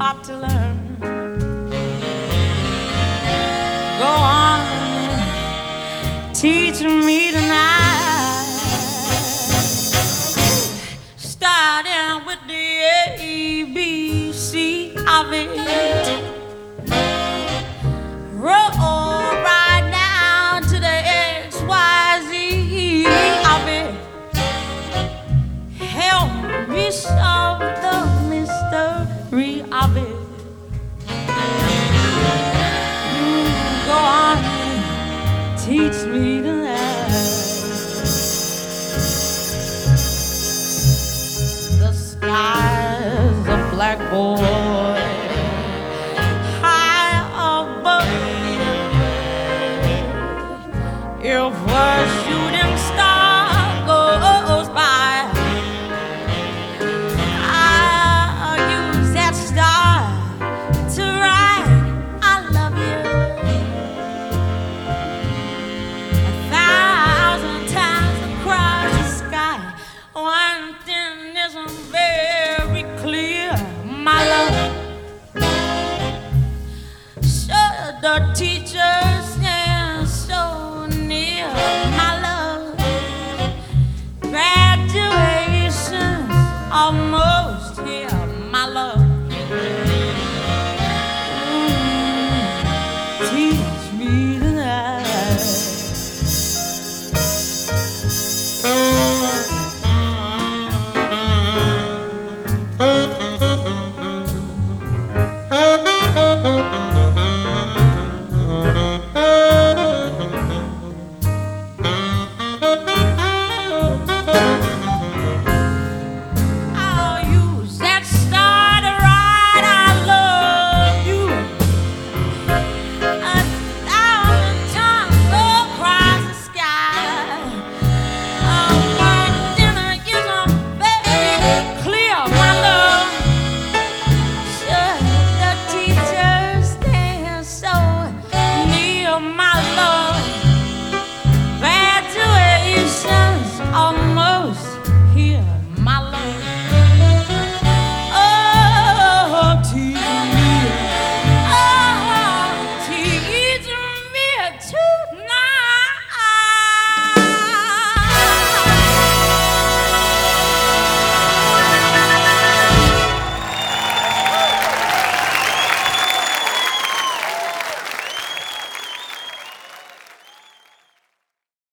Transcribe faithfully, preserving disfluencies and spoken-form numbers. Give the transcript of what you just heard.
stop to learn. Go on and teach me tonight. Starting with the A B C of it. Roll right down to the X Y Z of it. Help me solve the mystery of it. Mm, go on and teach me tonight. The sky's a blackboard high above. If a shooting star goes by, I'll use that star to write I love you a thousand times across the sky. One thing isn't very clear, my love. So the